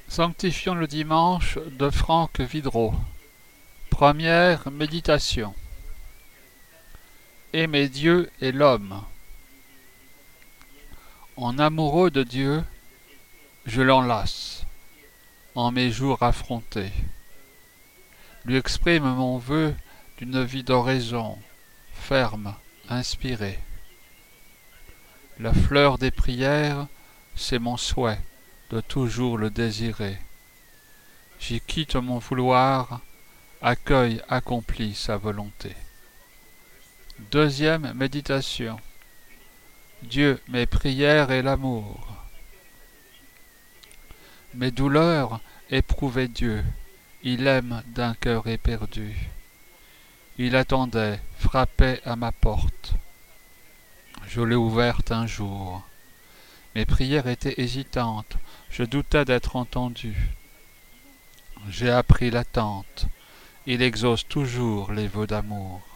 Sanctifions le dimanche de Franck Vidreau. Première méditation. Aimer Dieu et l'homme. En amoureux de Dieu, je l'enlace, en mes jours affrontés. Lui exprime mon vœu d'une vie d'oraison, ferme, inspirée. La fleur des prières, c'est mon souhait de toujours le désirer. J'y quitte mon vouloir, accueille accompli sa volonté. Deuxième méditation. Dieu, mes prières et l'amour. Mes douleurs éprouvaient Dieu, il aime d'un cœur éperdu. Il attendait, frappait à ma porte. Je l'ai ouverte un jour. Mes prières étaient hésitantes, je doutais d'être entendu. J'ai appris l'attente, il exauce toujours les vœux d'amour.